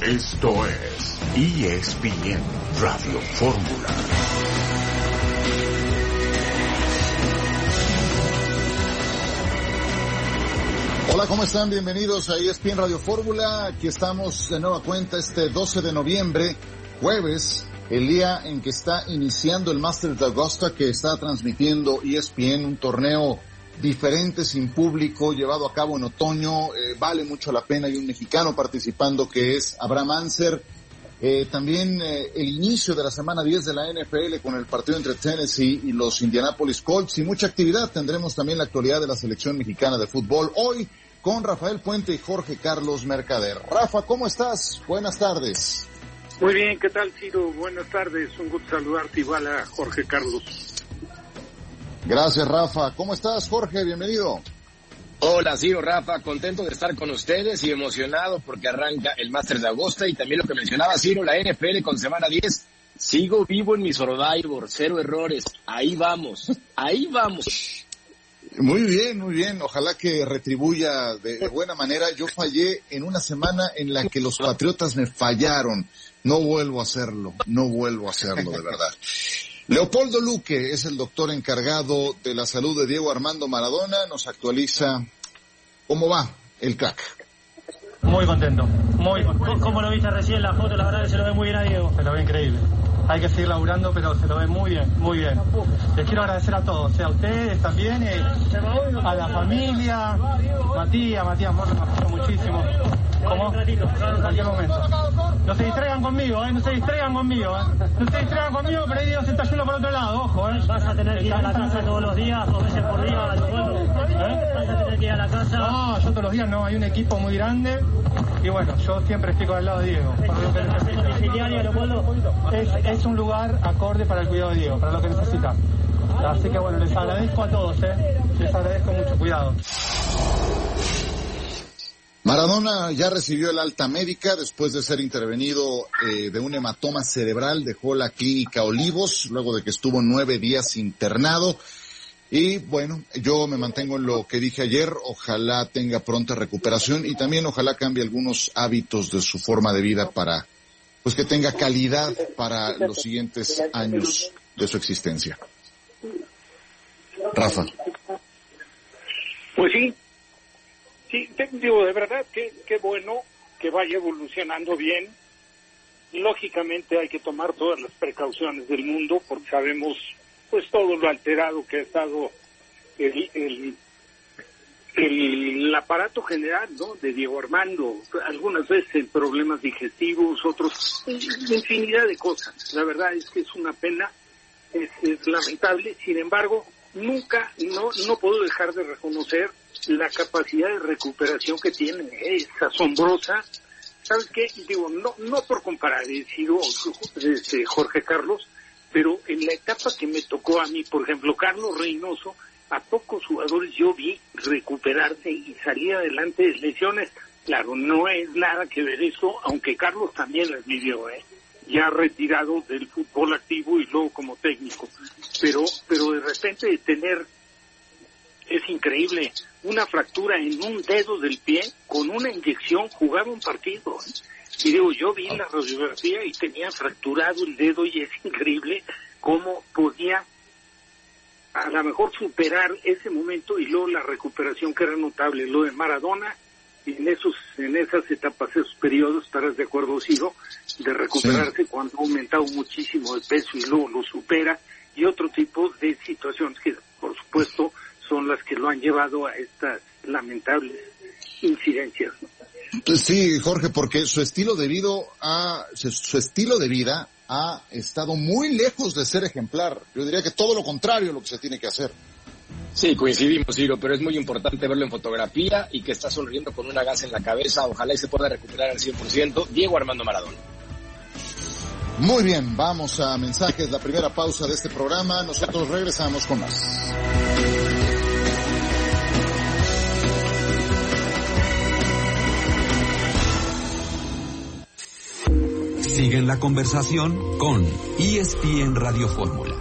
Esto es ESPN Radio Fórmula. Hola, ¿cómo están? Bienvenidos a ESPN Radio Fórmula. Aquí estamos de nueva cuenta este 12 de noviembre, jueves, el día en que está iniciando el Masters de Augusta, que está transmitiendo ESPN, un torneo diferente, sin público, llevado a cabo en otoño. Vale mucho la pena. Hay un mexicano participando que es Abraham Ancer. También el inicio de la semana 10 de la NFL con el partido entre Tennessee y los Indianapolis Colts, y mucha actividad. Tendremos también la actualidad de la selección mexicana de fútbol hoy con Rafael Puente y Jorge Carlos Mercader. Rafa, ¿cómo estás? Buenas tardes. Muy bien, ¿qué tal, Ciro? Buenas tardes, un gusto saludarte, igual a Jorge Carlos. Gracias, Rafa. ¿Cómo estás, Jorge? Bienvenido. Hola, Ciro, Rafa, contento de estar con ustedes y emocionado porque arranca el Masters de Augusta, y también lo que mencionaba Ciro, la NFL con semana 10. Sigo vivo en mi Survivor, 0 errores, ahí vamos. Muy bien, ojalá que retribuya de buena manera. Yo fallé en una semana en la que los Patriotas me fallaron. No vuelvo a hacerlo, de verdad. Leopoldo Luque es el doctor encargado de la salud de Diego Armando Maradona. Nos actualiza cómo va el crack. Muy contento, ¿Cómo lo viste recién la foto? La verdad que se lo ve muy bien a Diego. Se lo ve increíble. Hay que seguir laburando, pero se lo ve muy bien. Les quiero agradecer a todos, a ustedes también, a la familia, Matías Morro me apoyó muchísimo. ¿Cómo? En cualquier momento. No se distraigan conmigo, pero ahí Diego se está yendo por otro lado, ojo, Vas a tener que ir a la casa todos los días, 2 veces por día, a Vas a tener que ir a la casa. No, yo todos los días no, hay un equipo muy grande, y bueno, yo siempre estoy con el lado de Diego. Es un lugar acorde para el cuidado de Diego, para lo que necesita. Así que bueno, les agradezco a todos, les agradezco mucho, cuidado. Maradona ya recibió el alta médica después de ser intervenido de un hematoma cerebral. Dejó la clínica Olivos luego de que estuvo 9 días internado. Y bueno, yo me mantengo en lo que dije ayer. Ojalá tenga pronta recuperación y también ojalá cambie algunos hábitos de su forma de vida para pues que tenga calidad para los siguientes años de su existencia. Rafa. Pues sí, digo, de verdad, qué bueno que vaya evolucionando bien. Lógicamente hay que tomar todas las precauciones del mundo porque sabemos pues todo lo alterado que ha estado el aparato general, ¿no?, de Diego Armando, algunas veces en problemas digestivos, otros infinidad de cosas. La verdad es que es una pena, es lamentable. Sin embargo, nunca no puedo dejar de reconocer la capacidad de recuperación que tiene. Es asombrosa. ¿Sabes qué? Digo, no por comparar, he sido Jorge Carlos, pero en la etapa que me tocó a mí, por ejemplo, Carlos Reynoso, a pocos jugadores yo vi recuperarse y salir adelante de lesiones. Claro, no es nada que ver eso, aunque Carlos también las vivió, ya retirado del fútbol activo y luego como técnico. Pero de repente de tener, es increíble, una fractura en un dedo del pie, con una inyección jugaba un partido. Y digo, yo vi la radiografía y tenía fracturado el dedo, y es increíble cómo podía a lo mejor superar ese momento y luego la recuperación que era notable. Lo de Maradona, en esas etapas, esos periodos, estarás de acuerdo, Ciro, de recuperarse cuando ha aumentado muchísimo el peso y luego lo supera, y otro tipo de situaciones que por supuesto son las que lo han llevado a estas lamentables incidencias, ¿no? Sí, Jorge, porque su estilo de vida ha estado muy lejos de ser ejemplar. Yo diría que todo lo contrario a lo que se tiene que hacer. Sí, coincidimos, Ciro, pero es muy importante verlo en fotografía y que está sonriendo con una gasa en la cabeza. Ojalá y se pueda recuperar al 100%. Diego Armando Maradona. Muy bien, vamos a mensajes, la primera pausa de este programa. Nosotros regresamos con más. Siguen la conversación con ESPN Radio Fórmula.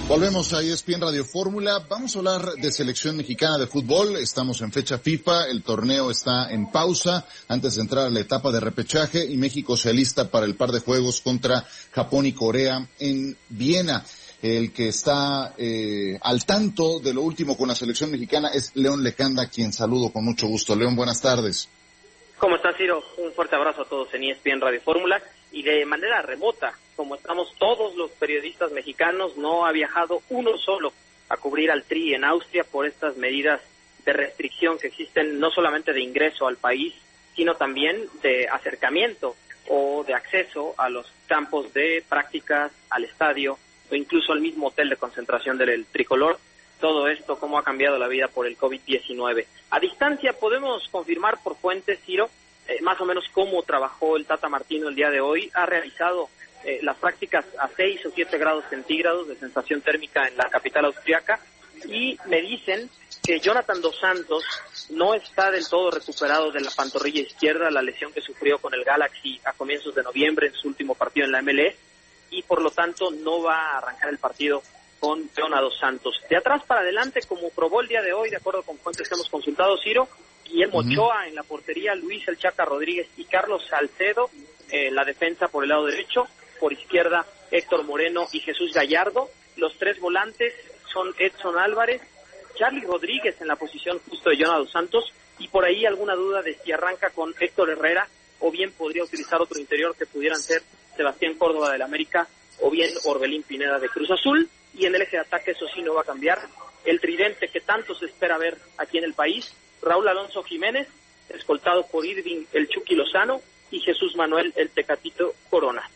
Volvemos a ESPN Radio Fórmula. Vamos a hablar de selección mexicana de fútbol. Estamos en fecha FIFA, el torneo está en pausa antes de entrar a la etapa de repechaje y México se alista para el par de juegos contra Japón y Corea en Viena. El que está al tanto de lo último con la selección mexicana es León Lecanda, quien saludo con mucho gusto. León, buenas tardes. ¿Cómo estás, Ciro? Un fuerte abrazo a todos en ESPN Radio Fórmula. Y de manera remota, como estamos todos los periodistas mexicanos, no ha viajado uno solo a cubrir al Tri en Austria por estas medidas de restricción que existen, no solamente de ingreso al país, sino también de acercamiento o de acceso a los campos de prácticas, al estadio o incluso al mismo hotel de concentración del tricolor. Todo esto, cómo ha cambiado la vida por el COVID-19. A distancia podemos confirmar por fuentes, Ciro, más o menos cómo trabajó el Tata Martino el día de hoy. Ha realizado las prácticas a 6 o 7 grados centígrados de sensación térmica en la capital austriaca y me dicen que Jonathan Dos Santos no está del todo recuperado de la pantorrilla izquierda, la lesión que sufrió con el Galaxy a comienzos de noviembre en su último partido en la MLS y por lo tanto no va a arrancar el partido con Jonathan Dos Santos. De atrás para adelante, como probó el día de hoy, de acuerdo con fuentes que hemos consultado, Ciro, Guillermo Ochoa en la portería, Luis El Chaca Rodríguez y Carlos Salcedo, la defensa por el lado derecho, por izquierda Héctor Moreno y Jesús Gallardo. Los tres volantes son Edson Álvarez, Charly Rodríguez en la posición justo de Jonathan Dos Santos y por ahí alguna duda de si arranca con Héctor Herrera o bien podría utilizar otro interior que pudieran ser Sebastián Córdoba del América o bien Orbelín Pineda de Cruz Azul. Y en el eje de ataque eso sí no va a cambiar. El tridente que tanto se espera ver aquí en el país, Raúl Alonso Jiménez, escoltado por Irving El Chucky Lozano y Jesús Manuel El Tecatito Corona.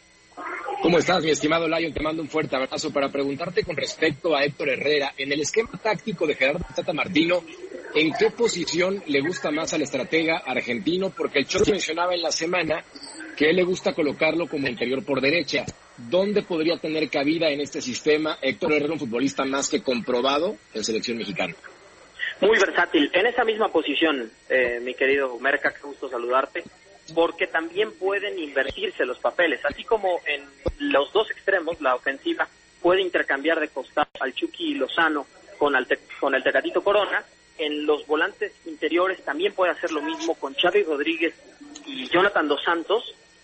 ¿Cómo estás, mi estimado Lion? Te mando un fuerte abrazo para preguntarte con respecto a Héctor Herrera. En el esquema táctico de Gerardo Tata Martino, ¿en qué posición le gusta más al estratega argentino? Porque el Cholo mencionaba en la semana que él le gusta colocarlo como interior por derecha. ¿Dónde podría tener cabida en este sistema Héctor Herrera, un futbolista más que comprobado en selección mexicana? Muy versátil, en esa misma posición, mi querido Merca, qué gusto saludarte, porque también pueden invertirse los papeles, así como en los dos extremos, la ofensiva puede intercambiar de costado al Chucky Lozano con el Tecatito Corona, en los volantes interiores también puede hacer lo mismo con Charly Rodríguez y Jonathan Dos Santos,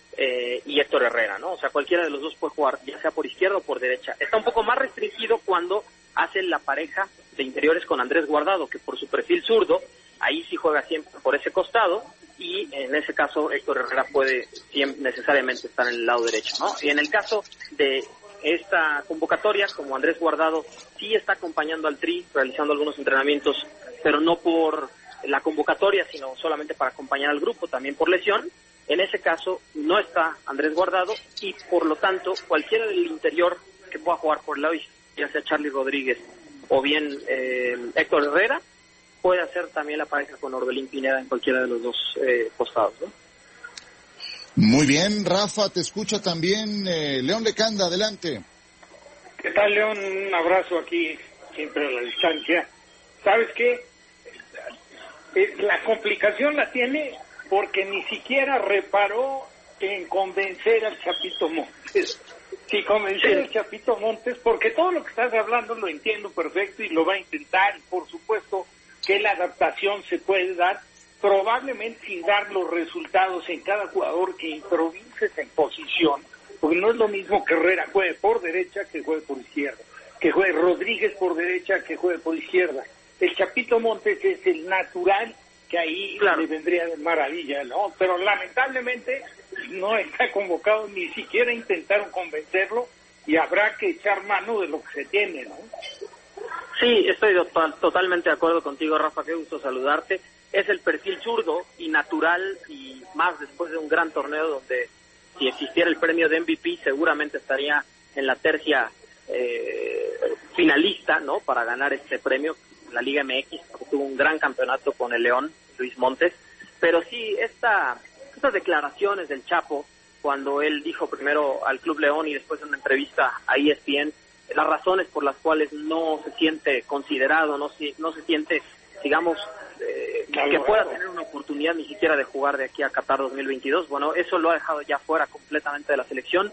y Héctor Herrera, ¿no? O sea, cualquiera de los dos puede jugar, ya sea por izquierda o por derecha. Está un poco más restringido cuando hacen la pareja de interiores con Andrés Guardado, que por su perfil zurdo, ahí sí juega siempre por ese costado, y en ese caso Héctor Herrera puede necesariamente estar en el lado derecho, ¿no? Y en el caso de esta convocatoria, como Andrés Guardado sí está acompañando al Tri, realizando algunos entrenamientos, pero no por la convocatoria, sino solamente para acompañar al grupo, también por lesión. En ese caso no está Andrés Guardado y por lo tanto cualquiera del interior que pueda jugar por el lado, ya sea Charly Rodríguez o bien Héctor Herrera, puede hacer también la pareja con Orbelín Pineda en cualquiera de los dos costados, ¿no? Muy bien, Rafa, te escucha también León Lecanda, adelante. ¿Qué tal, León? Un abrazo aquí, siempre a la distancia. ¿Sabes qué? La complicación la tiene porque ni siquiera reparó en convencer al Chapito Montes. Si convencer al Chapito Montes, porque todo lo que estás hablando lo entiendo perfecto y lo va a intentar, y por supuesto que la adaptación se puede dar, probablemente sin dar los resultados en cada jugador que improvises en posición, porque no es lo mismo que Herrera juegue por derecha que juegue por izquierda, que juegue Rodríguez por derecha que juegue por izquierda. El Chapito Montes es el natural, que ahí le vendría de maravilla, ¿no? Pero lamentablemente no está convocado, ni siquiera intentaron convencerlo y habrá que echar mano de lo que se tiene, ¿no? Sí, estoy totalmente de acuerdo contigo, Rafa, qué gusto saludarte. Es el perfil zurdo y natural, y más después de un gran torneo donde si existiera el premio de MVP seguramente estaría en la tercia finalista, ¿no? Para ganar este premio, la Liga MX, porque tuvo un gran campeonato con el León, Luis Montes. Pero sí, estas declaraciones del Chapo, cuando él dijo primero al Club León y después en una entrevista a ESPN, las razones por las cuales no se siente considerado, no se siente, digamos, que pueda tener una oportunidad ni siquiera de jugar de aquí a Qatar 2022. Bueno, eso lo ha dejado ya fuera completamente de la selección.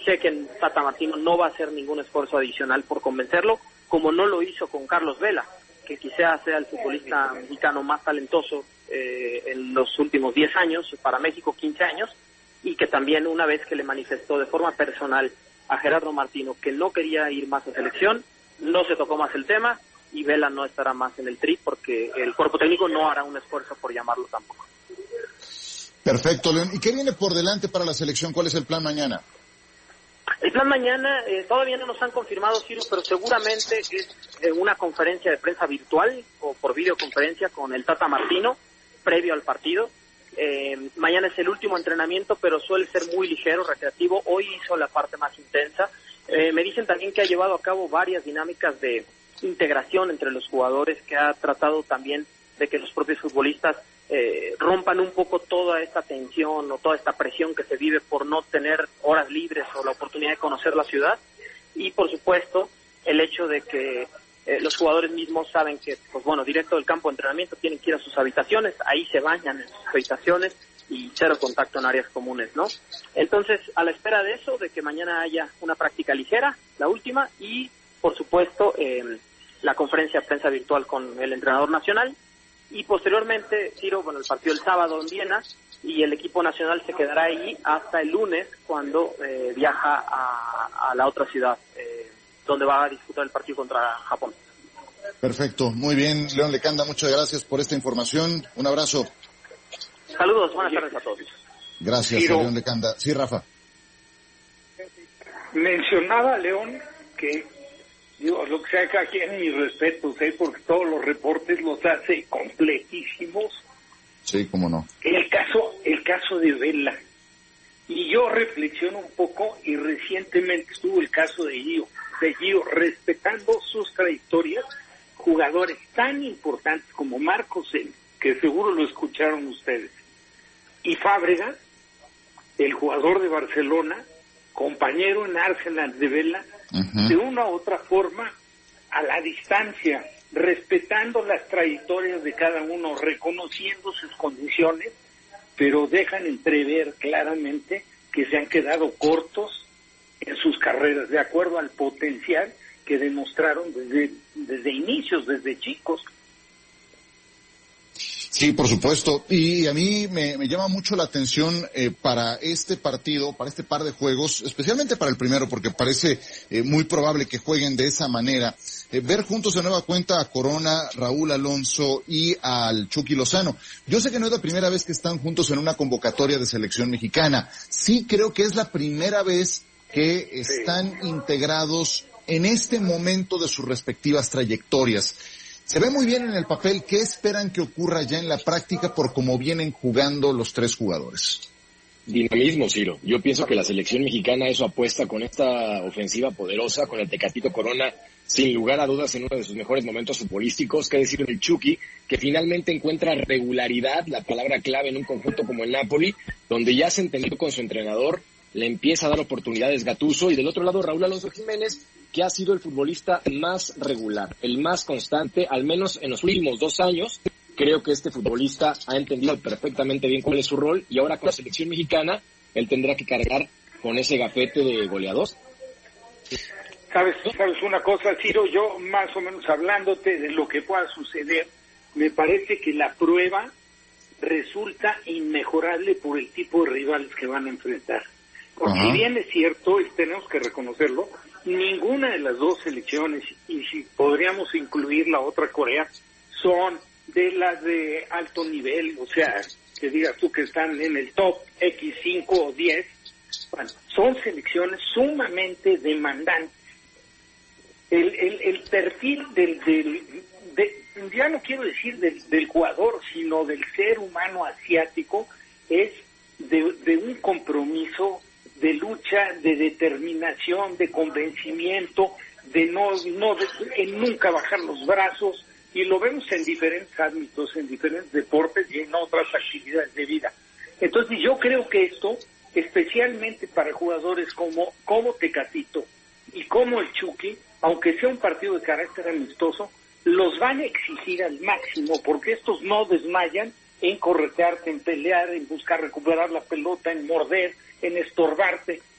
sé que Tata Martino no va a hacer ningún esfuerzo adicional por convencerlo, como no lo hizo con Carlos Vela, que quizás sea el futbolista mexicano más talentoso en los últimos 10 años, para México 15 años, y que también una vez que le manifestó de forma personal a Gerardo Martino que no quería ir más a selección, no se tocó más el tema y Vela no estará más en el Tri porque el cuerpo técnico no hará un esfuerzo por llamarlo tampoco. Perfecto, León. ¿Y qué viene por delante para la selección? ¿Cuál es el plan mañana? El plan mañana todavía no nos han confirmado, Ciro, pero seguramente es una conferencia de prensa virtual o por videoconferencia con el Tata Martino previo al partido. Mañana es el último entrenamiento, pero suele ser muy ligero, recreativo. Hoy hizo la parte más intensa. Me dicen también que ha llevado a cabo varias dinámicas de integración entre los jugadores, que ha tratado también de que los propios futbolistas rompan un poco toda esta tensión o toda esta presión que se vive por no tener horas libres o la oportunidad de conocer la ciudad. Y por supuesto el hecho de que los jugadores mismos saben que, pues bueno, directo del campo de entrenamiento tienen que ir a sus habitaciones, ahí se bañan en sus habitaciones y cero contacto en áreas comunes, ¿no? Entonces, a la espera de eso, de que mañana haya una práctica ligera, la última, y por supuesto la conferencia de prensa virtual con el entrenador nacional, y posteriormente, Ciro, bueno, el partido el sábado en Viena, y el equipo nacional se quedará ahí hasta el lunes, cuando viaja a la otra ciudad, donde va a disputar el partido contra Japón. Perfecto, muy bien, León Lecanda, muchas gracias por esta información. Un abrazo. Saludos, buenas tardes a todos. Gracias, León Lecanda. Sí, Rafa. Mencionaba León que, digo, lo que sea que aquí en mi respeto, porque todos los reportes los hace completísimos. Sí, cómo no. El caso de Vela. Y yo reflexiono un poco, y recientemente estuvo el caso de Gio, respetando sus trayectorias, jugadores tan importantes como Marcos, que seguro lo escucharon ustedes, y Fábregas, el jugador de Barcelona, compañero en Arsenal de Vela, de una u otra forma, a la distancia, respetando las trayectorias de cada uno, reconociendo sus condiciones, pero dejan entrever claramente que se han quedado cortos en sus carreras, de acuerdo al potencial que demostraron desde inicios, desde chicos. Sí, por supuesto. Y a mí me llama mucho la atención para este partido, para este par de juegos, especialmente para el primero, porque parece muy probable que jueguen de esa manera. Ver juntos de nueva cuenta a Corona, Raúl Alonso y al Chucky Lozano. Yo sé que no es la primera vez que están juntos en una convocatoria de selección mexicana. Sí creo que es la primera vez que están integrados en este momento de sus respectivas trayectorias. Se ve muy bien en el papel. ¿Qué esperan que ocurra ya en la práctica por cómo vienen jugando los tres jugadores? Dinamismo, Ciro. Yo pienso que la selección mexicana eso apuesta con esta ofensiva poderosa, con el Tecatito Corona, sin lugar a dudas en uno de sus mejores momentos futbolísticos, que decir del Chucky, que finalmente encuentra regularidad, la palabra clave en un conjunto como el Napoli, donde ya se entendió con su entrenador, le empieza a dar oportunidades Gattuso, y del otro lado Raúl Alonso Jiménez, que ha sido el futbolista más regular, el más constante, al menos en los últimos 2 años. Creo que este futbolista ha entendido perfectamente bien cuál es su rol, y ahora con la selección mexicana, él tendrá que cargar con ese gafete de goleador. ¿Sabes una cosa, Ciro? Yo, más o menos hablándote de lo que pueda suceder, me parece que la prueba resulta inmejorable por el tipo de rivales que van a enfrentar. Porque si bien es cierto, y tenemos que reconocerlo, ninguna de las dos selecciones, y si podríamos incluir la otra Corea, son de las de alto nivel, o sea, que digas tú que están en el top X5 o 10, bueno, son selecciones sumamente demandantes. El perfil ya no quiero decir del jugador, sino del ser humano asiático, es de un compromiso, de lucha, de determinación, de convencimiento, de nunca bajar los brazos, y lo vemos en diferentes ámbitos, en diferentes deportes y en otras actividades de vida. Entonces yo creo que esto, especialmente para jugadores como Tecatito y como el Chucky, aunque sea un partido de carácter amistoso, los van a exigir al máximo, porque estos no desmayan en corretearte, en pelear, en buscar recuperar la pelota, en morder, en estorbarte.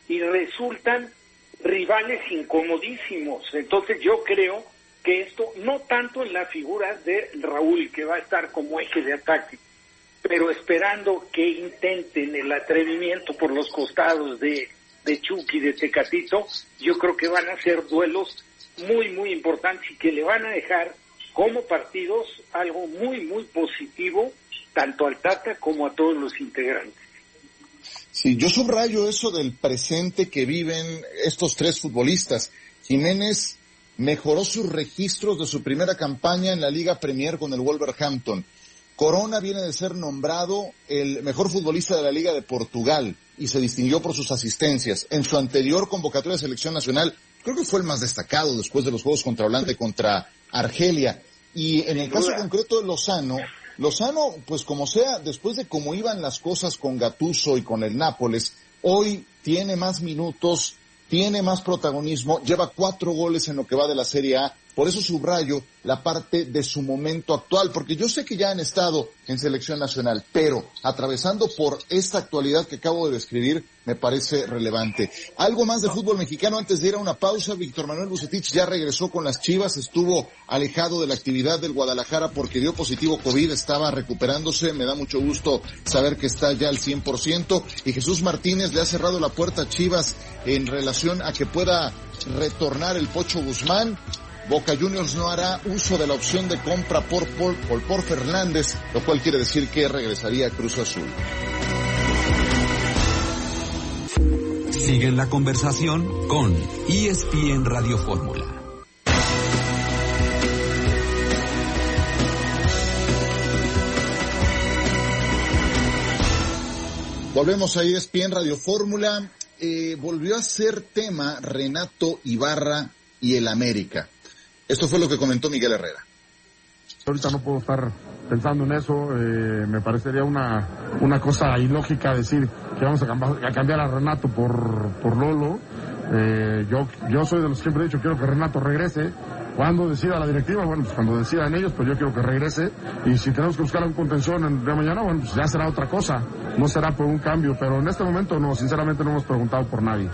y resultan rivales incomodísimos. Entonces yo creo que esto, no tanto en la figura de Raúl, que va a estar como eje de ataque, pero esperando que intenten el atrevimiento por los costados de Chucky, de Tecatito, yo creo que van a ser duelos muy, muy importantes y que le van a dejar como partidos algo muy, muy positivo, tanto al Tata como a todos los integrantes. Sí, yo subrayo eso del presente que viven estos tres futbolistas. Jiménez mejoró sus registros de su primera campaña en la Liga Premier con el Wolverhampton. Corona viene de ser nombrado el mejor futbolista de la Liga de Portugal y se distinguió por sus asistencias. En su anterior convocatoria de selección nacional, creo que fue el más destacado después de los juegos contra Holanda y contra Argelia. Y en el caso concreto de Lozano, pues como sea, después de cómo iban las cosas con Gattuso y con el Nápoles, hoy tiene más minutos, tiene más protagonismo, lleva 4 goles en lo que va de la Serie A. Por eso subrayo la parte de su momento actual, porque yo sé que ya han estado en selección nacional, pero atravesando por esta actualidad que acabo de describir, me parece relevante. Algo más de fútbol mexicano antes de ir a una pausa. Víctor Manuel Vucetich ya regresó con las Chivas, estuvo alejado de la actividad del Guadalajara porque dio positivo COVID, estaba recuperándose, me da mucho gusto saber que está ya al 100%, y Jesús Martínez le ha cerrado la puerta a Chivas en relación a que pueda retornar el Pocho Guzmán. Boca Juniors no hará uso de la opción de compra por Fernández, lo cual quiere decir que regresaría a Cruz Azul. Siguen la conversación con ESPN Radio Fórmula. Volvemos a ESPN Radio Fórmula. Volvió a ser tema Renato Ibarra y el América. Esto fue lo que comentó Miguel Herrera. Ahorita no puedo estar pensando en eso, me parecería una cosa ilógica decir que vamos a cambiar a Renato por Lolo. Yo soy de los que siempre he dicho, quiero que Renato regrese. Cuando decida la directiva, bueno, pues cuando decidan ellos, pues yo quiero que regrese. Y si tenemos que buscar un contención de mañana, bueno, pues ya será otra cosa. No será por un cambio, pero en este momento no, sinceramente no hemos preguntado por nadie.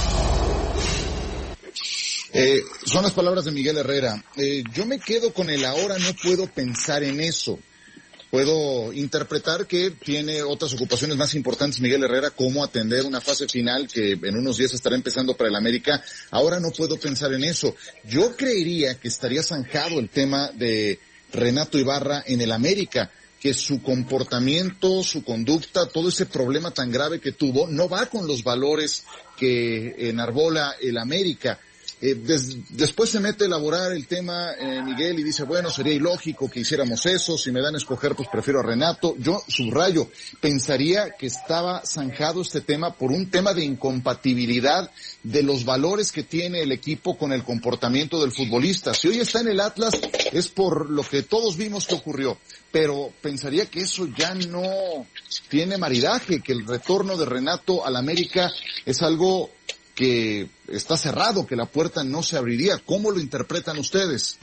Son las palabras de Miguel Herrera. Yo me quedo con el ahora, no puedo pensar en eso. Puedo interpretar que tiene otras ocupaciones más importantes Miguel Herrera, como atender una fase final que en unos días estará empezando para el América. Ahora no puedo pensar en eso. Yo creería que estaría zanjado el tema de Renato Ibarra en el América, que su comportamiento, su conducta, todo ese problema tan grave que tuvo, no va con los valores que enarbola el América. Después se mete a elaborar el tema Miguel y dice, bueno, sería ilógico que hiciéramos eso, si me dan a escoger pues prefiero a Renato. Yo subrayo, pensaría que estaba zanjado este tema por un tema de incompatibilidad de los valores que tiene el equipo con el comportamiento del futbolista. Si hoy está en el Atlas es por lo que todos vimos que ocurrió, pero pensaría que eso ya no tiene maridaje, que el retorno de Renato al América es algo que está cerrado, que la puerta no se abriría. ¿Cómo lo interpretan ustedes?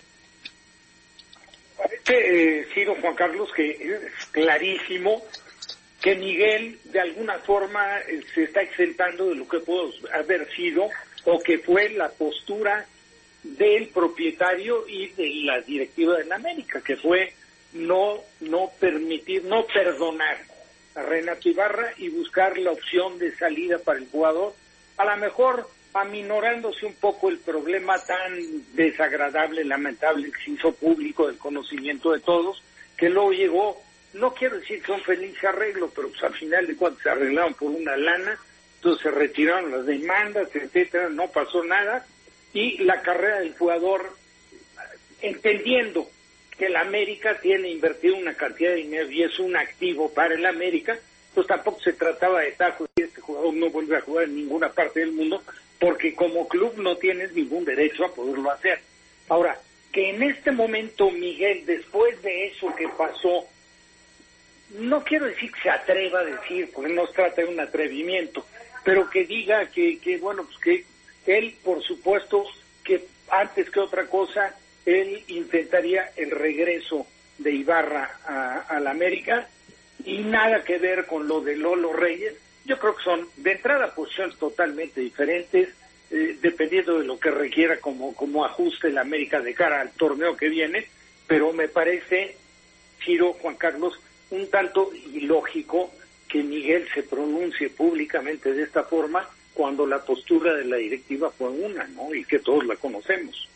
Parece, Ciro, Juan Carlos, que es clarísimo que Miguel de alguna forma se está exentando de lo que pudo haber sido o que fue la postura del propietario y de la directiva de la América, que fue no permitir, no perdonar a Renato Ibarra y buscar la opción de salida para el jugador, a lo mejor aminorándose un poco el problema tan desagradable, lamentable que se hizo público del conocimiento de todos, que luego llegó, no quiero decir que un feliz arreglo, pero pues al final de cuentas se arreglaron por una lana, entonces se retiraron las demandas, etcétera, no pasó nada, y la carrera del jugador, entendiendo que el América tiene invertido una cantidad de dinero y es un activo para el América, pues tampoco se trataba de tajos y este jugador no vuelve a jugar en ninguna parte del mundo porque como club no tienes ningún derecho a poderlo hacer. Ahora, que en este momento Miguel, después de eso que pasó, no quiero decir que se atreva a decir, porque no se trata de un atrevimiento, pero que diga que bueno, pues que él, por supuesto, que antes que otra cosa, él intentaría el regreso de Ibarra a la América, y nada que ver con lo de Lolo Reyes. yo creo que son de entrada posiciones totalmente diferentes, dependiendo de lo que requiera como ajuste la América de cara al torneo que viene, pero me parece, Ciro, Juan Carlos, un tanto ilógico que Miguel se pronuncie públicamente de esta forma cuando la postura de la directiva fue una, ¿no? Y que todos la conocemos.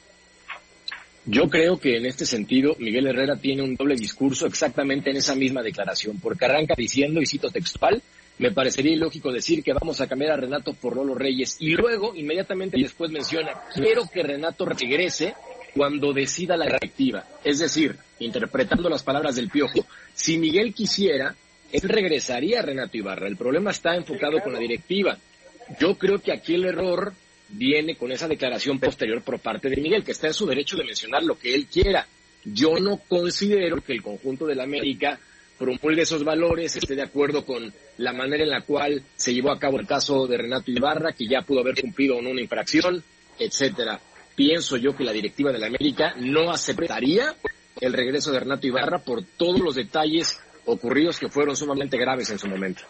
Yo creo que en este sentido Miguel Herrera tiene un doble discurso exactamente en esa misma declaración, porque arranca diciendo, y cito textual, me parecería ilógico decir que vamos a cambiar a Renato por Lolo Reyes, y luego inmediatamente después menciona, quiero que Renato regrese cuando decida la directiva. Es decir, interpretando las palabras del Piojo, si Miguel quisiera, él regresaría a Renato Ibarra. El problema está enfocado con la directiva. Yo creo que aquí el error viene con esa declaración posterior por parte de Miguel, que está en su derecho de mencionar lo que él quiera. Yo no considero que el conjunto de la América promulgue esos valores, esté de acuerdo con la manera en la cual se llevó a cabo el caso de Renato Ibarra, que ya pudo haber cumplido con una infracción, etcétera. Pienso yo que la directiva de la América no aceptaría el regreso de Renato Ibarra por todos los detalles ocurridos que fueron sumamente graves en su momento.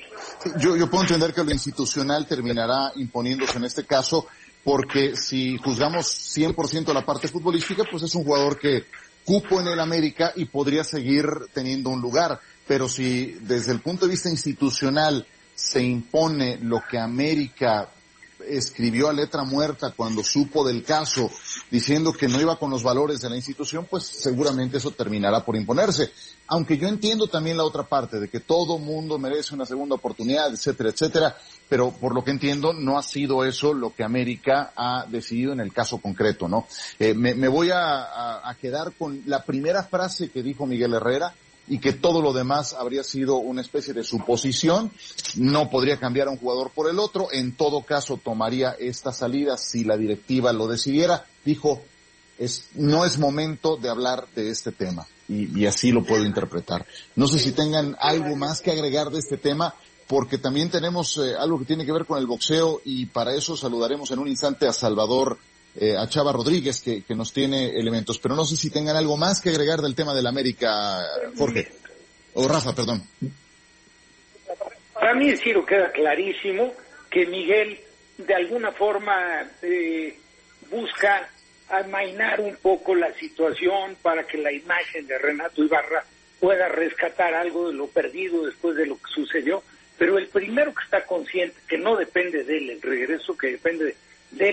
Yo puedo entender que lo institucional terminará imponiéndose en este caso, porque si juzgamos 100% la parte futbolística, pues es un jugador que cupo en el América y podría seguir teniendo un lugar. Pero si desde el punto de vista institucional se impone lo que América escribió a letra muerta cuando supo del caso, diciendo que no iba con los valores de la institución, pues seguramente eso terminará por imponerse. Aunque yo entiendo también la otra parte, de que todo mundo merece una segunda oportunidad, etcétera, etcétera, pero por lo que entiendo no ha sido eso lo que América ha decidido en el caso concreto, ¿no? Me voy a quedar con la primera frase que dijo Miguel Herrera, y que todo lo demás habría sido una especie de suposición. No podría cambiar a un jugador por el otro, en todo caso tomaría esta salida si la directiva lo decidiera. Dijo, no es momento de hablar de este tema, y así lo puedo interpretar. No sé si tengan algo más que agregar de este tema, porque también tenemos algo que tiene que ver con el boxeo, y para eso saludaremos en un instante a Salvador, a Chava Rodríguez, que nos tiene elementos, pero no sé si tengan algo más que agregar del tema del América, Jorge, o Rafa, perdón. Para mí, Ciro, queda clarísimo que Miguel de alguna forma busca amainar un poco la situación para que la imagen de Renato Ibarra pueda rescatar algo de lo perdido después de lo que sucedió, pero el primero que está consciente que no depende de él el regreso, que depende de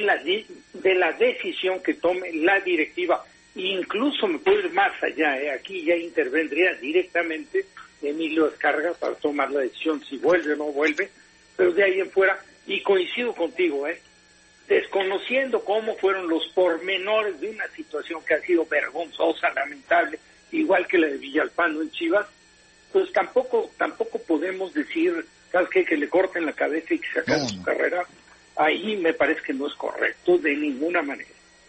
la decisión que tome la directiva. Incluso me puedo ir más allá, aquí ya intervendría directamente Emilio Azcárraga para tomar la decisión si vuelve o no vuelve, pero de ahí en fuera, y coincido contigo, desconociendo cómo fueron los pormenores de una situación que ha sido vergonzosa, lamentable, igual que la de Villalpando en Chivas, pues tampoco podemos decir, ¿sabes qué?, que le corten la cabeza y que se acabe su carrera. Ahí me parece que no es correcto de ninguna manera.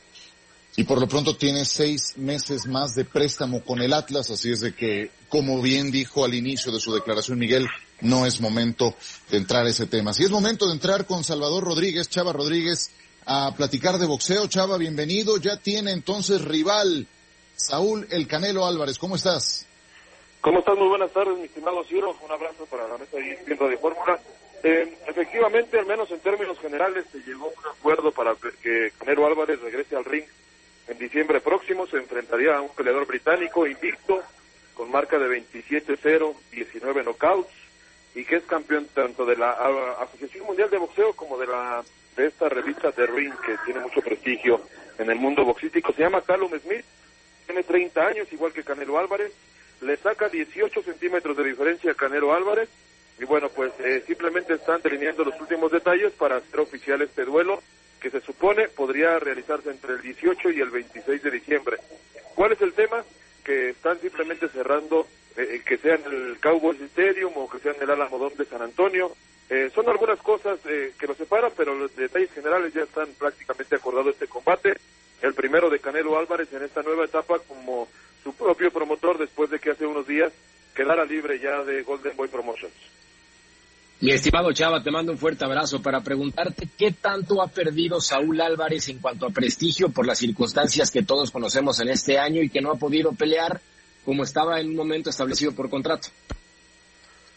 Y por lo pronto tiene 6 meses más de préstamo con el Atlas, así es de que, como bien dijo al inicio de su declaración Miguel, no es momento de entrar a ese tema. Sí es momento de entrar con Salvador Rodríguez, Chava Rodríguez, a platicar de boxeo. Chava, bienvenido. Ya tiene entonces rival Saúl El Canelo Álvarez. ¿Cómo estás? ¿Cómo estás? Muy buenas tardes, mi estimado Ciro. Un abrazo para la mesa de ESPN Radio Fórmula. Efectivamente, al menos en términos generales, se llegó a un acuerdo para que Canelo Álvarez regrese al ring en diciembre próximo. Se enfrentaría a un peleador británico invicto, con marca de 27-0, 19 knockouts, y que es campeón tanto de la Asociación Mundial de Boxeo como de esta revista The Ring, que tiene mucho prestigio en el mundo boxístico. Se llama Callum Smith, tiene 30 años, igual que Canelo Álvarez, le saca 18 centímetros de diferencia a Canelo Álvarez. Y bueno, pues simplemente están delineando los últimos detalles para hacer oficial este duelo, que se supone podría realizarse entre el 18 y el 26 de diciembre. ¿Cuál es el tema? Que están simplemente cerrando, que sea en el Cowboys Stadium o que sea en el Alamodón de San Antonio. Son algunas cosas que los separan, pero los detalles generales ya están prácticamente acordados este combate. El primero de Canelo Álvarez en esta nueva etapa como su propio promotor, después de que hace unos días quedara libre ya de Golden Boy Promotions. Mi estimado Chava, te mando un fuerte abrazo para preguntarte qué tanto ha perdido Saúl Álvarez en cuanto a prestigio por las circunstancias que todos conocemos en este año y que no ha podido pelear como estaba en un momento establecido por contrato.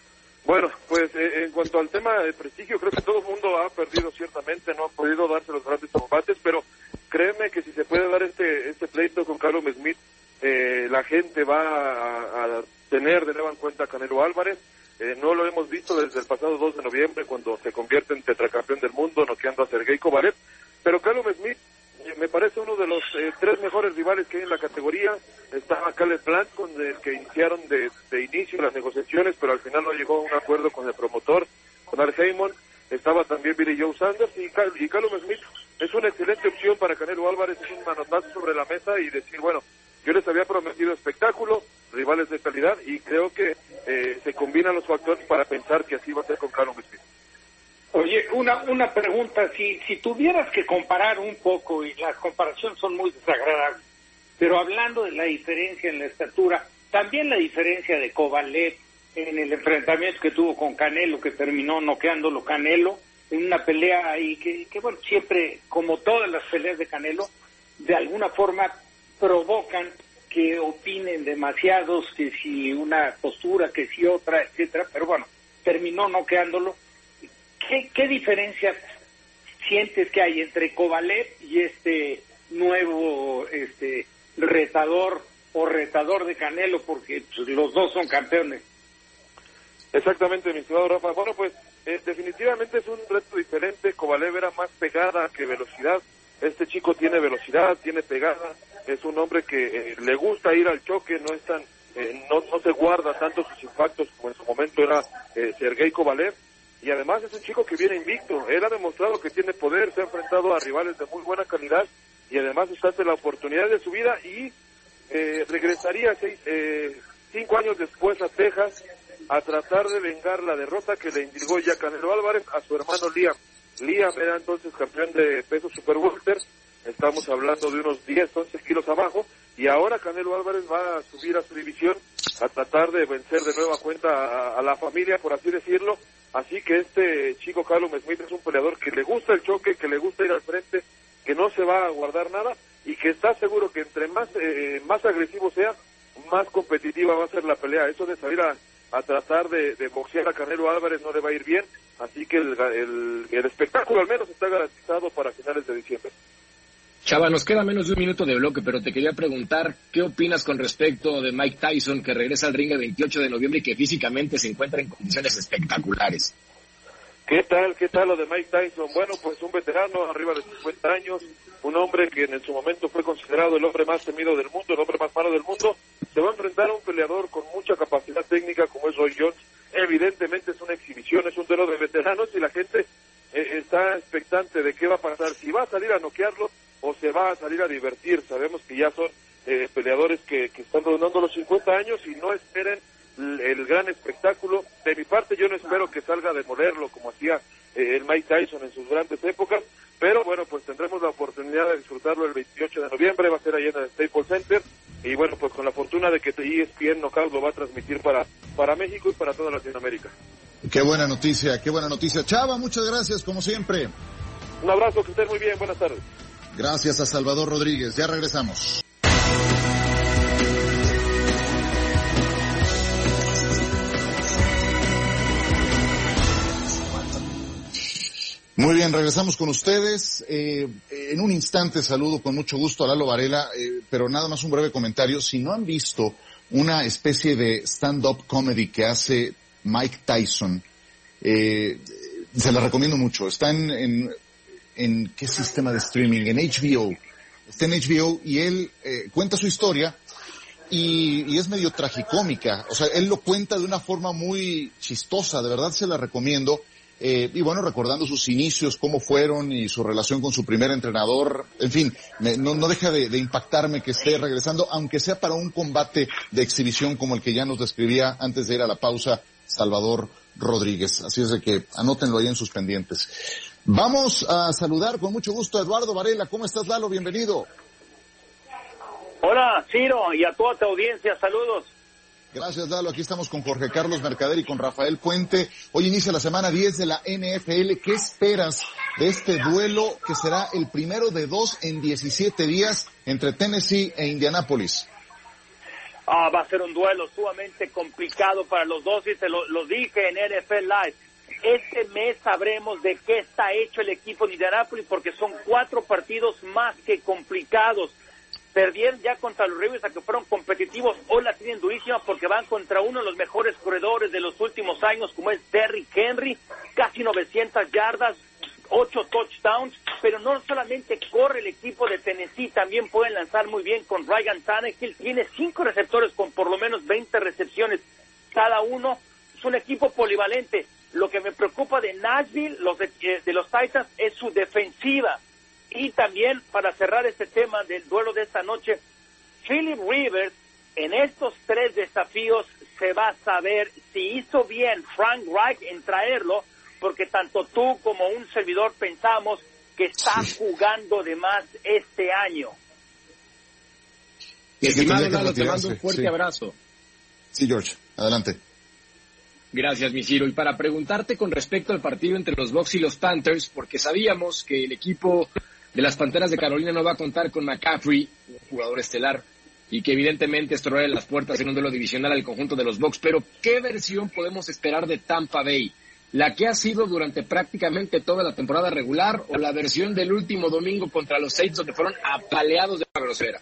Bueno, pues en cuanto al tema de prestigio, creo que todo el mundo ha perdido ciertamente, no ha podido darse los grandes combates, pero créeme que si se puede dar este pleito con Callum Smith, la gente va a tener de nuevo en cuenta a Canelo Álvarez. No lo hemos visto desde el pasado 2 de noviembre, cuando se convierte en tetracampeón del mundo, noqueando a Sergey Kovalev, pero Callum Smith me parece uno de los 3 mejores rivales que hay en la categoría. Estaba Caleb Plant, con el que iniciaron de inicio las negociaciones, pero al final no llegó a un acuerdo con el promotor, con Al Haymon. Estaba también Billy Joe Sanders, y Callum Smith es una excelente opción para Canelo Álvarez. Es un manotazo sobre la mesa y decir, bueno, yo les había prometido espectáculo, rivales de calidad, y creo que se combinan los factores para pensar que así va a ser con Callum Smith. Oye, una pregunta, si tuvieras que comparar un poco, y las comparaciones son muy desagradables, pero hablando de la diferencia en la estatura, también la diferencia de Kovalev en el enfrentamiento que tuvo con Canelo, que terminó noqueándolo Canelo, en una pelea ahí que bueno, siempre, como todas las peleas de Canelo, de alguna forma provocan que opinen demasiados, que si una postura, que si otra, etcétera, pero bueno, terminó noqueándolo. ¿Qué diferencia sientes que hay entre Kovalev y este nuevo retador de Canelo? Porque pues, los dos son campeones. Exactamente, mi estimado Rafa. Bueno, pues definitivamente es un reto diferente. Kovalev era más pegada que velocidad. Este chico tiene velocidad, tiene pegada. Es un hombre que le gusta ir al choque, no es tan, no se guarda tanto sus impactos como en su momento era Sergey Kovalev. Y además es un chico que viene invicto. Él ha demostrado que tiene poder, se ha enfrentado a rivales de muy buena calidad, y además está ante la oportunidad de su vida, y regresaría 5 años después a Texas a tratar de vengar la derrota que le indicó ya Canelo Álvarez a su hermano Liam. Liam era entonces campeón de peso super welter, estamos hablando de unos 10, 11 kilos abajo, y ahora Canelo Álvarez va a subir a su división a tratar de vencer de nueva cuenta a la familia, por así decirlo. Así que este chico Callum Smith es un peleador que le gusta el choque, que le gusta ir al frente, que no se va a guardar nada, y que está seguro que entre más agresivo sea, más competitiva va a ser la pelea. Eso de salir a tratar de boxear a Canelo Álvarez no le va a ir bien, así que el espectáculo al menos está garantizado para finales de diciembre. Chava, nos queda menos de un minuto de bloque, pero te quería preguntar, ¿qué opinas con respecto de Mike Tyson, que regresa al ring el 28 de noviembre y que físicamente se encuentra en condiciones espectaculares? ¿Qué tal lo de Mike Tyson? Bueno, pues un veterano, arriba de 50 años, un hombre que en su momento fue considerado el hombre más temido del mundo, el hombre más malo del mundo. Se va a enfrentar a un peleador con mucha capacidad técnica como es Roy Jones. Evidentemente es una exhibición, es un duelo de veteranos, y la gente está expectante de qué va a pasar, si va a salir a noquearlo o se va a salir a divertir. Sabemos que ya son peleadores que están rondando los 50 años y no esperen el gran espectáculo. De mi parte yo no espero que salga a demolerlo como hacía el Mike Tyson en sus grandes épocas, pero bueno, pues tendremos la oportunidad de disfrutarlo el 28 de noviembre, va a ser ahí en el Staples Center, y bueno, pues con la fortuna de que ESPN Knockout lo va a transmitir para México y para toda Latinoamérica. Qué buena noticia, qué buena noticia. Chava, muchas gracias, como siempre. Un abrazo, que estén muy bien, buenas tardes. Gracias a Salvador Rodríguez, ya regresamos. Muy bien, regresamos con ustedes. En un instante saludo con mucho gusto a Lalo Varela, pero nada más un breve comentario. Si no han visto una especie de stand-up comedy que hace Mike Tyson, se la recomiendo mucho. Está en ¿qué sistema de streaming? En HBO. Está en HBO y él cuenta su historia y es medio tragicómica. O sea, él lo cuenta de una forma muy chistosa, de verdad se la recomiendo. Y bueno, recordando sus inicios, cómo fueron y su relación con su primer entrenador, en fin, no deja de impactarme que esté regresando, aunque sea para un combate de exhibición como el que ya nos describía antes de ir a la pausa Salvador Rodríguez. Así es de que anótenlo ahí en sus pendientes. Vamos a saludar con mucho gusto a Eduardo Varela. ¿Cómo estás, Lalo? Bienvenido. Hola, Ciro, y a toda tu audiencia, saludos. Gracias, Lalo. Aquí estamos con Jorge Carlos Mercader y con Rafael Puente. Hoy inicia la semana 10 de la NFL. ¿Qué esperas de este duelo que será el primero de 2 en 17 días entre Tennessee e Indianápolis? Va a ser un duelo sumamente complicado para los dos, y te lo dije en NFL Live. Este mes sabremos de qué está hecho el equipo de Indianapolis, porque son 4 partidos más que complicados. Perdieron ya contra los Ravens, a que fueron competitivos. Hoy la tienen durísima porque van contra uno de los mejores corredores de los últimos años, como es Derrick Henry, casi 900 yardas, 8 touchdowns, pero no solamente corre el equipo de Tennessee, también pueden lanzar muy bien con Ryan Tannehill. Tiene 5 receptores con por lo menos 20 recepciones cada uno. Es un equipo polivalente. Lo que me preocupa de Nashville, de los Titans, es su defensiva. Y también, para cerrar este tema del duelo de esta noche, Philip Rivers, en estos 3 desafíos se va a saber si hizo bien Frank Reich en traerlo, porque tanto tú como un servidor pensamos que está jugando de más este año. Estimado Lalo, te mando un fuerte abrazo. Sí, George, adelante. Gracias, mi Ciro. Y para preguntarte con respecto al partido entre los Bucs y los Panthers, porque sabíamos que el equipo de las Panteras de Carolina no va a contar con McCaffrey, un jugador estelar, y que evidentemente esto abre las puertas en un duelo divisional al conjunto de los Bucs, pero ¿qué versión podemos esperar de Tampa Bay? ¿La que ha sido durante prácticamente toda la temporada regular o la versión del último domingo contra los Saints, donde fueron apaleados de la grosera?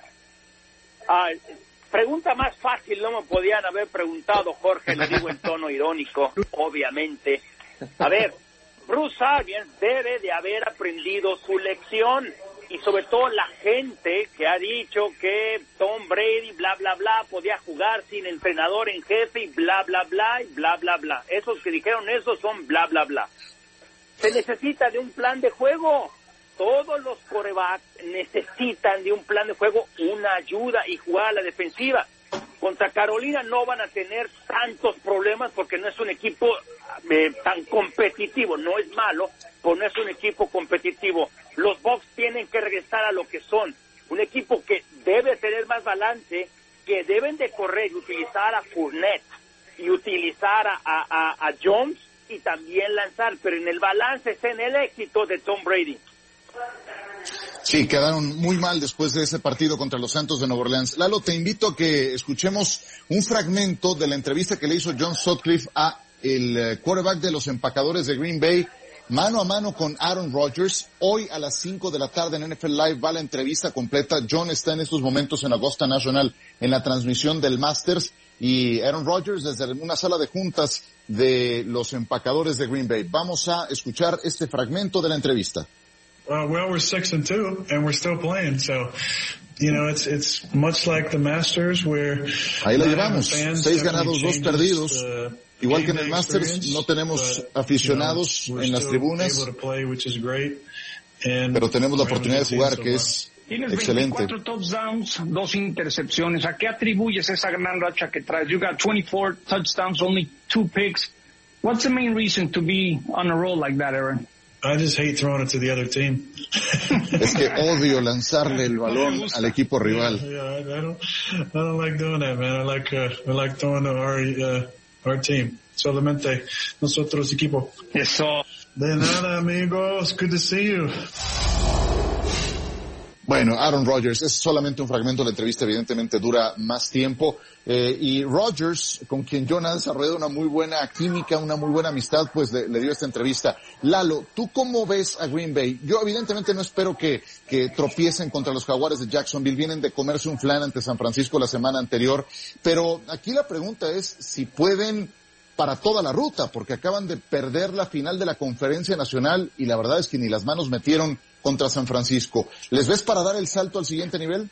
Pregunta más fácil no me podían haber preguntado, Jorge, lo digo en tono irónico, obviamente. A ver, Bruce Arians debe de haber aprendido su lección, y sobre todo la gente que ha dicho que Tom Brady, bla, bla, bla, podía jugar sin entrenador en jefe y bla, bla, bla, y bla, bla, bla. Esos que dijeron eso son bla, bla, bla. Se necesita de un plan de juego. Todos los quarterbacks necesitan de un plan de juego, una ayuda y jugar a la defensiva. Contra Carolina no van a tener tantos problemas porque no es un equipo tan competitivo. No es malo, pero no es un equipo competitivo. Los Bucs tienen que regresar a lo que son. Un equipo que debe tener más balance, que deben de correr y utilizar a Fournette y utilizar a Jones y también lanzar. Pero en el balance está en el éxito de Tom Brady. Sí, quedaron muy mal después de ese partido contra los Santos de Nueva Orleans. Lalo, te invito a que escuchemos un fragmento de la entrevista que le hizo John Sutcliffe a el quarterback de los Empacadores de Green Bay, mano a mano con Aaron Rodgers. Hoy a las 5 de la tarde en NFL Live va la entrevista completa. John está en estos momentos en Augusta National en la transmisión del Masters, y Aaron Rodgers desde una sala de juntas de los Empacadores de Green Bay. Vamos a escuchar este fragmento de la entrevista. Well, we're 6-2 and we're still playing, so you know it's much like the Masters where ahí la llevamos, 6 ganados, 2 perdidos. Igual que en el Masters, no tenemos aficionados en las tribunas, pero tenemos la oportunidad de jugar, que es excelente. 24 touchdowns, 2 intercepciones. ¿A qué atribuyes esa gran racha que traes? You got 24 touchdowns, only 2 picks. What's the main reason to be on a roll like that, Aaron? I just hate throwing it to the other team. Es que odio lanzarle el balón al equipo rival. Yeah, I don't like doing that, man. I like throwing to our team. Solamente nosotros equipo. Eso. De nada, amigos. Good to see you. Bueno, Aaron Rodgers, es solamente un fragmento, la entrevista evidentemente dura más tiempo, y Rodgers, con quien John ha desarrollado una muy buena química, una muy buena amistad, pues le dio esta entrevista. Lalo, ¿tú cómo ves a Green Bay? Yo evidentemente no espero que tropiecen contra los Jaguares de Jacksonville, vienen de comerse un flan ante San Francisco la semana anterior, pero aquí la pregunta es si pueden para toda la ruta, porque acaban de perder la final de la Conferencia Nacional y la verdad es que ni las manos metieron contra San Francisco. ¿Les ves para dar el salto al siguiente nivel?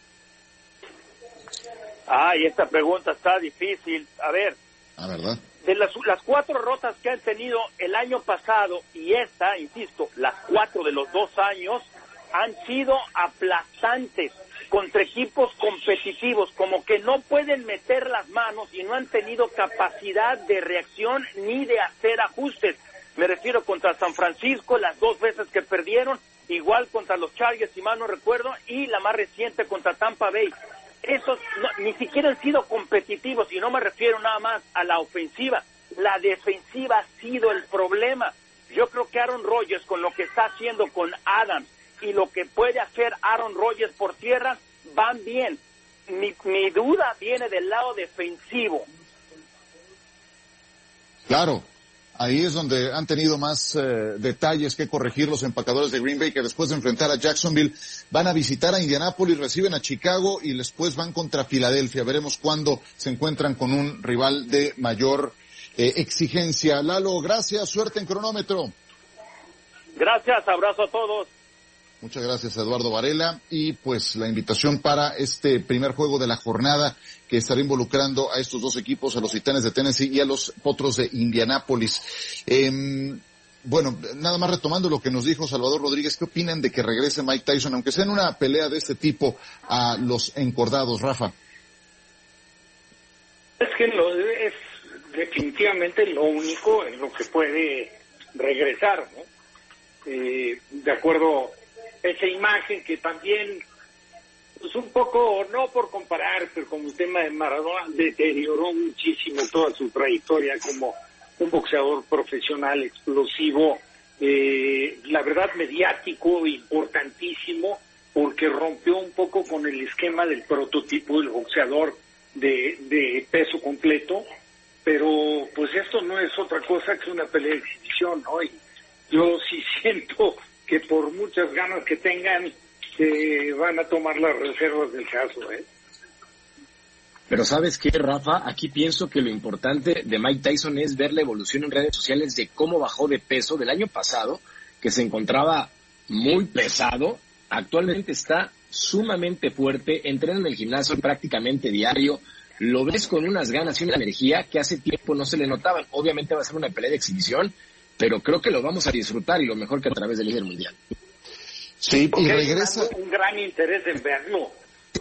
Y esta pregunta está difícil. A ver, ¿verdad? de las 4 derrotas que han tenido el año pasado y esta, insisto, las 4 de los 2 años han sido aplastantes contra equipos competitivos, como que no pueden meter las manos y no han tenido capacidad de reacción ni de hacer ajustes. Me refiero contra San Francisco, las 2 veces que perdieron, igual contra los Chargers, si mal no recuerdo, y la más reciente contra Tampa Bay. Esos ni siquiera han sido competitivos, y no me refiero nada más a la ofensiva. La defensiva ha sido el problema. Yo creo que Aaron Rodgers, con lo que está haciendo con Adams y lo que puede hacer Aaron Rodgers por tierra, van bien. mi duda viene del lado defensivo. Claro, ahí es donde han tenido más detalles que corregir los empacadores de Green Bay, que después de enfrentar a Jacksonville van a visitar a Indianápolis, reciben a Chicago y después van contra Filadelfia. Veremos cuándo se encuentran con un rival de mayor exigencia. Lalo, gracias, suerte en cronómetro. Gracias, abrazo a todos. Muchas gracias, Eduardo Varela. Y pues la invitación para este primer juego de la jornada que estará involucrando a estos dos equipos, a los Titanes de Tennessee y a los Potros de Indianápolis. Bueno, nada más retomando lo que nos dijo Salvador Rodríguez, ¿qué opinan de que regrese Mike Tyson, aunque sea en una pelea de este tipo, a los encordados, Rafa? Es que es definitivamente lo único en lo que puede regresar, ¿no? De acuerdo a esa imagen que también, pues un poco, no por comparar, pero como el tema de Maradona deterioró muchísimo toda su trayectoria como un boxeador profesional, explosivo, la verdad mediático, importantísimo, porque rompió un poco con el esquema del prototipo del boxeador de peso completo, pero pues esto no es otra cosa que una pelea de exhibición, ¿no? Y yo sí siento que por muchas ganas que tengan, van a tomar las reservas del caso, ¿eh? Pero ¿sabes qué, Rafa? Aquí pienso que lo importante de Mike Tyson es ver la evolución en redes sociales de cómo bajó de peso del año pasado, que se encontraba muy pesado, actualmente está sumamente fuerte, entrena en el gimnasio prácticamente diario, lo ves con unas ganas y una energía que hace tiempo no se le notaban. Obviamente va a ser una pelea de exhibición, pero creo que lo vamos a disfrutar y lo mejor que a través del líder mundial. Sí, y regresa. Hay un gran interés en verlo,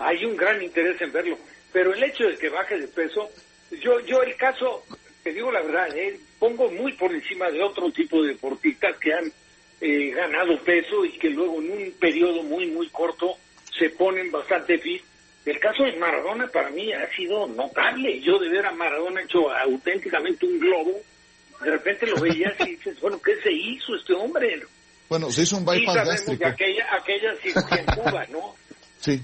pero el hecho de que baje de peso, yo el caso, te digo la verdad, pongo muy por encima de otro tipo de deportistas que han ganado peso y que luego en un periodo muy, muy corto se ponen bastante fit. El caso de Maradona para mí ha sido notable. Yo de ver a Maradona hecho auténticamente un globo, de repente lo veías y dices, bueno, ¿qué se hizo este hombre? Bueno, se hizo un bypass gástrico. De aquella cirugía en Cuba, ¿no? Sí.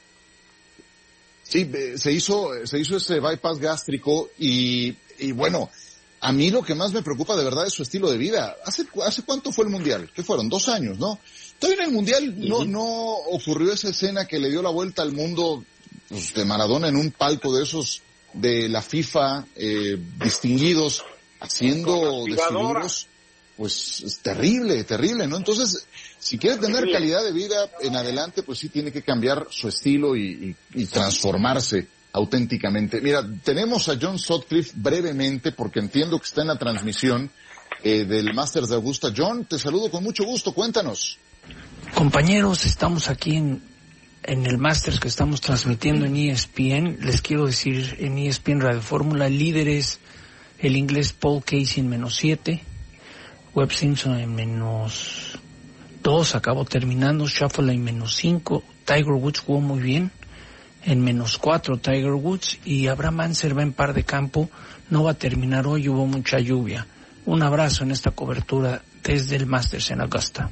Sí, se hizo ese bypass gástrico y bueno, a mí lo que más me preocupa de verdad es su estilo de vida. ¿Hace cuánto fue el Mundial? ¿Qué fueron? 2 años, ¿no? Todavía en el Mundial no ocurrió esa escena que le dio la vuelta al mundo, pues, de Maradona en un palco de esos de la FIFA, distinguidos, haciendo desfiguros. Pues es terrible, ¿no? Entonces, si quiere tener calidad de vida en adelante, pues sí tiene que cambiar su estilo y transformarse auténticamente. Mira, tenemos a John Sutcliffe brevemente, porque entiendo que está en la transmisión del Masters de Augusta. John, te saludo con mucho gusto, cuéntanos. Compañeros, estamos aquí en el Masters que estamos transmitiendo en ESPN. Les quiero decir, en ESPN Radio Fórmula, el líder es el inglés Paul Casey en -7, Webb Simpson en -2, acabó terminando, Schauffele en -5, Tiger Woods jugó muy bien, en -4 Tiger Woods, y Abraham Ancer va en par de campo, no va a terminar hoy, hubo mucha lluvia. Un abrazo en esta cobertura desde el Masters en Augusta.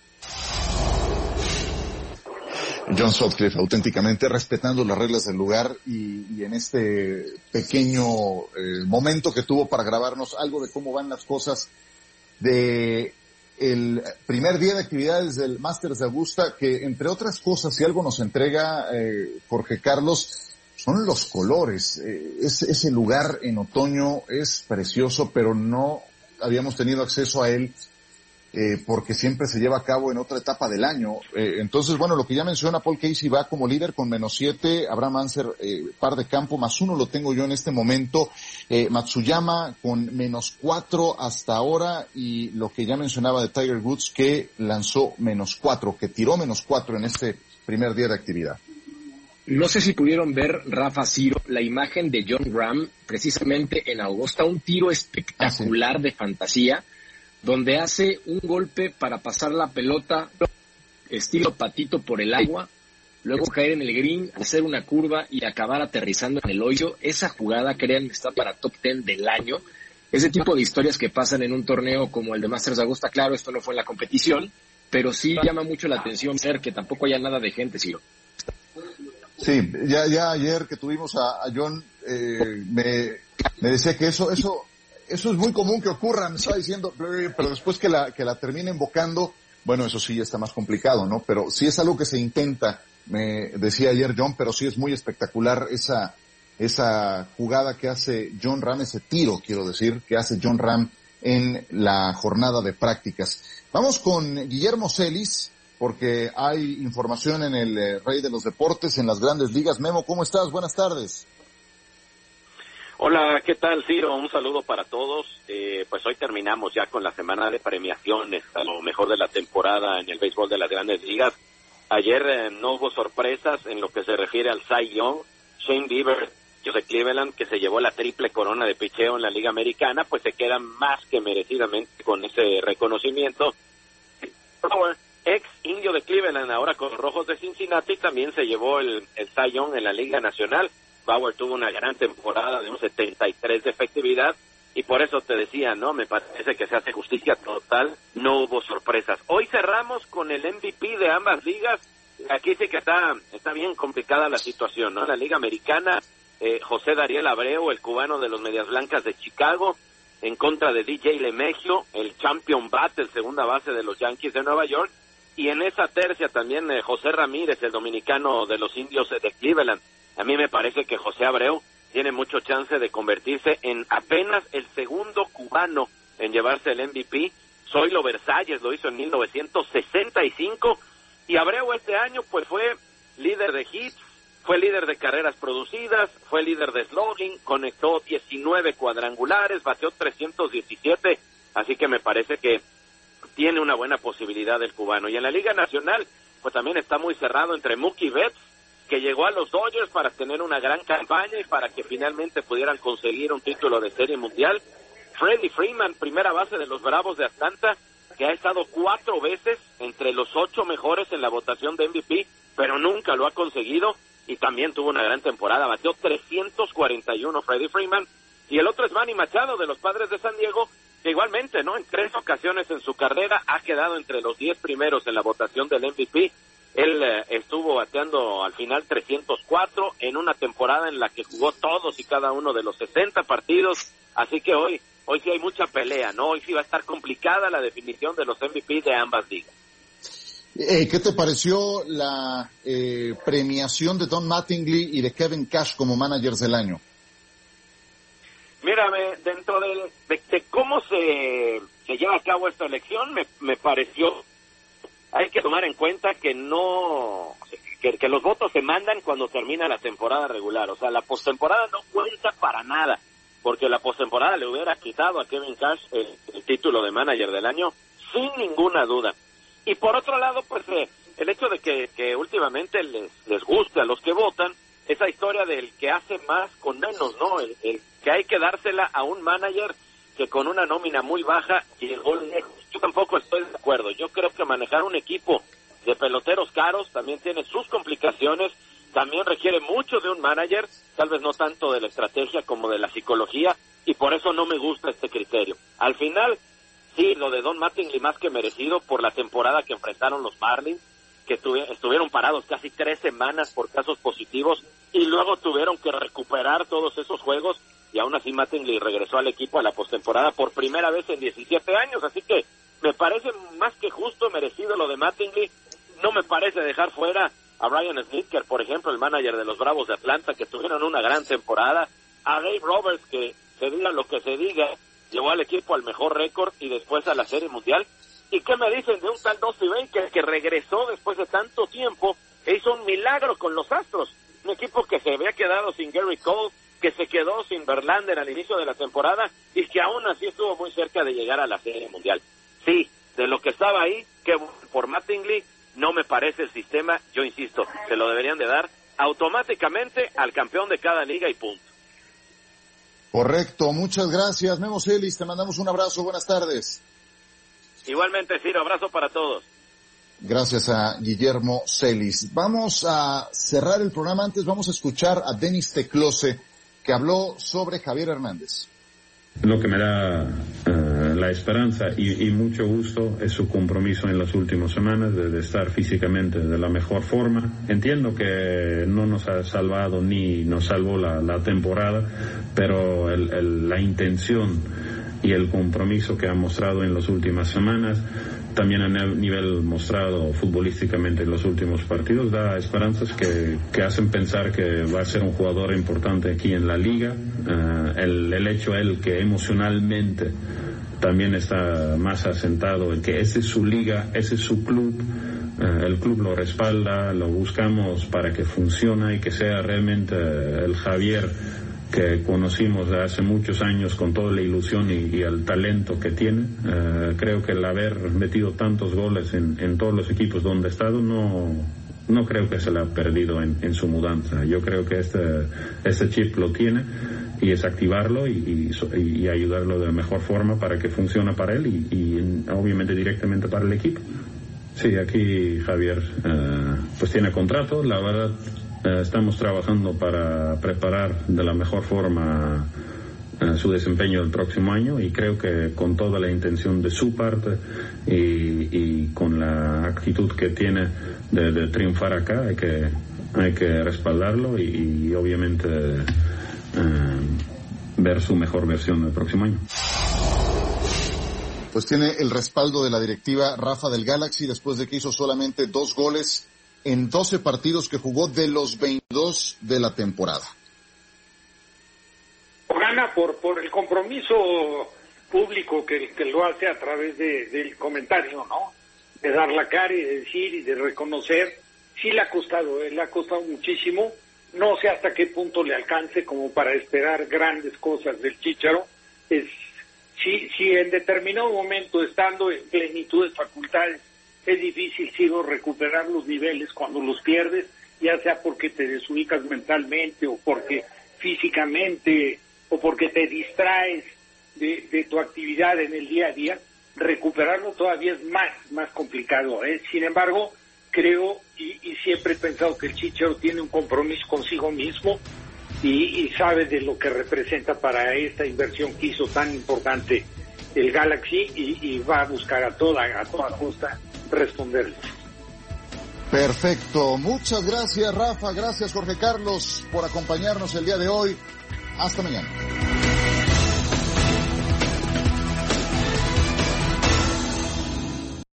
John Sutcliffe, auténticamente respetando las reglas del lugar y en este pequeño momento que tuvo para grabarnos algo de cómo van las cosas de el primer día de actividades del Masters de Augusta, que entre otras cosas, si algo nos entrega Jorge Carlos, son los colores. Ese lugar en otoño es precioso, pero no habíamos tenido acceso a él porque siempre se lleva a cabo en otra etapa del año. Entonces, bueno, lo que ya menciona Paul Casey va como líder con -7, Abraham Ancer par de campo, +1 lo tengo yo en este momento, Matsuyama con -4 hasta ahora, y lo que ya mencionaba de Tiger Woods, que lanzó -4, que tiró -4 en este primer día de actividad. No sé si pudieron ver, Rafa, Ciro, la imagen de John Ram, precisamente en Augusta, un tiro espectacular de fantasía, donde hace un golpe para pasar la pelota estilo patito por el agua, luego caer en el green, hacer una curva y acabar aterrizando en el hoyo. Esa jugada, créanme, está para top 10 del año. Ese tipo de historias que pasan en un torneo como el de Masters de Augusta, claro, esto no fue en la competición, pero sí llama mucho la atención ver que tampoco haya nada de gente, Ciro. Sí, ya ayer que tuvimos a John, me decía que eso es muy común que ocurra, me estaba diciendo, pero después que la termine invocando, bueno, eso sí está más complicado, ¿no? Pero sí es algo que se intenta, me decía ayer John, pero sí es muy espectacular esa jugada que hace John Ram, ese tiro, quiero decir, que hace John Ram en la jornada de prácticas. Vamos con Guillermo Celis, porque hay información en el Rey de los Deportes, en las Grandes Ligas. Memo, ¿cómo estás? Buenas tardes. Hola, ¿qué tal, Ciro? Un saludo para todos. Pues hoy terminamos ya con la semana de premiaciones a lo mejor de la temporada en el béisbol de las Grandes Ligas. Ayer no hubo sorpresas en lo que se refiere al Cy Young. Shane Bieber de Cleveland, que se llevó la triple corona de picheo en la Liga Americana, pues se queda más que merecidamente con ese reconocimiento. Ex indio de Cleveland, ahora con los Rojos de Cincinnati, también se llevó el Cy Young en la Liga Nacional. Bauer tuvo una gran temporada de un 73 de efectividad, y por eso te decía, ¿no? Me parece que se hace justicia total, no hubo sorpresas. Hoy cerramos con el MVP de ambas ligas. Aquí sí que está bien complicada la situación, ¿no? En la Liga Americana, José Dariel Abreu, el cubano de los Medias Blancas de Chicago, en contra de DJ LeMahieu, el champion bat, el segunda base de los Yankees de Nueva York, y en esa tercia también José Ramírez, el dominicano de los Indios de Cleveland. A mí me parece que José Abreu tiene mucho chance de convertirse en apenas el segundo cubano en llevarse el MVP. Zoilo Versalles lo hizo en 1965, y Abreu este año pues fue líder de hits, fue líder de carreras producidas, fue líder de slugging, conectó 19 cuadrangulares, bateó 317, así que me parece que tiene una buena posibilidad el cubano. Y en la Liga Nacional, pues también está muy cerrado entre Mookie Betts, que llegó a los Dodgers para tener una gran campaña y para que finalmente pudieran conseguir un título de Serie Mundial. Freddie Freeman, primera base de los Bravos de Atlanta, que ha estado 4 veces entre los 8 mejores en la votación de MVP, pero nunca lo ha conseguido, y también tuvo una gran temporada, bateó 341 Freddie Freeman. Y el otro es Manny Machado de los Padres de San Diego, que igualmente, ¿no? En 3 ocasiones en su carrera ha quedado entre los 10 primeros en la votación del MVP. Él estuvo bateando al final 304 en una temporada en la que jugó todos y cada uno de los 60 partidos, así que hoy sí hay mucha pelea, ¿no? Hoy sí va a estar complicada la definición de los MVP de ambas ligas. ¿Qué te pareció la premiación de Don Mattingly y de Kevin Cash como managers del año? Mírame, dentro de cómo se lleva a cabo esta elección, me pareció, hay que tomar en cuenta que que los votos se mandan cuando termina la temporada regular. O sea, la postemporada no cuenta para nada, porque la postemporada le hubiera quitado a Kevin Cash el título de manager del año, sin ninguna duda. Y por otro lado, pues el hecho de que últimamente les guste a los que votan esa historia del que hace más con menos, ¿no? El que hay que dársela a un manager que con una nómina muy baja llegó lejos. Yo tampoco estoy de acuerdo. Yo creo que manejar un equipo de peloteros caros también tiene sus complicaciones, también requiere mucho de un manager, tal vez no tanto de la estrategia como de la psicología, y por eso no me gusta este criterio. Al final, sí, lo de Don Mattingly más que merecido por la temporada que enfrentaron los Marlins, que estuvieron parados casi 3 semanas por casos positivos, y luego tuvieron que recuperar todos esos juegos, y aún así Mattingly regresó al equipo a la postemporada por primera vez en 17 años, así que me parece más que justo, merecido lo de Mattingly. No me parece dejar fuera a Ryan Snitker, por ejemplo, el manager de los Bravos de Atlanta, que tuvieron una gran temporada, a Dave Roberts, que se diga lo que se diga, llevó al equipo al mejor récord y después a la Serie Mundial. ¿Y qué me dicen de un tal Dusty Baker que regresó después de tanto tiempo e hizo un milagro con los Astros? Un equipo que se había quedado sin Gary Cole, que se quedó sin Verlander al inicio de la temporada y que aún así estuvo muy cerca de llegar a la Serie Mundial. Sí, de lo que estaba ahí, que por Mattingly no me parece el sistema, yo insisto, se lo deberían de dar automáticamente al campeón de cada liga y punto. Correcto, muchas gracias, Memo Celis, te mandamos un abrazo, buenas tardes. Igualmente, Ciro, abrazo para todos. Gracias a Guillermo Celis. Vamos a cerrar el programa, antes vamos a escuchar a Denis Teclose, que habló sobre Javier Hernández. Lo que me da la esperanza y mucho gusto es su compromiso en las últimas semanas de estar físicamente de la mejor forma. Entiendo que no nos ha salvado ni nos salvó la temporada, pero la intención y el compromiso que ha mostrado en las últimas semanas, también a nivel mostrado futbolísticamente en los últimos partidos, da esperanzas que hacen pensar que va a ser un jugador importante aquí en la liga. El hecho que emocionalmente también está más asentado, el que ese es su liga, ese es su club, el club lo respalda, lo buscamos para que funcione y que sea realmente el Javier que conocimos hace muchos años con toda la ilusión y el talento que tiene. Creo que el haber metido tantos goles en todos los equipos donde ha estado no creo que se le ha perdido en su mudanza. Yo creo que este chip lo tiene y es activarlo y ayudarlo de la mejor forma para que funcione para él y obviamente directamente para el equipo. Sí, aquí Javier pues tiene contrato, la verdad. Estamos trabajando para preparar de la mejor forma su desempeño el próximo año y creo que con toda la intención de su parte y con la actitud que tiene de triunfar acá hay que respaldarlo y obviamente ver su mejor versión el próximo año. Pues tiene el respaldo de la directiva Rafa del Galaxy después de que hizo solamente 2 goles en 12 partidos que jugó de los 22 de la temporada. Gana por el compromiso público que lo hace a través del comentario, ¿no? De dar la cara y de decir y de reconocer. Sí le ha costado muchísimo. No sé hasta qué punto le alcance como para esperar grandes cosas del Chícharo. Si en determinado momento, estando en plenitud de facultades, es difícil, recuperar los niveles cuando los pierdes, ya sea porque te desubicas mentalmente o porque físicamente o porque te distraes de tu actividad en el día a día. Recuperarlo todavía es más complicado, ¿eh? Sin embargo, creo y siempre he pensado que el Chícharo tiene un compromiso consigo mismo y sabe de lo que representa para esta inversión que hizo tan importante el Galaxy y va a buscar a toda costa responderles. Perfecto, muchas gracias Rafa, gracias Jorge Carlos por acompañarnos el día de hoy. Hasta mañana.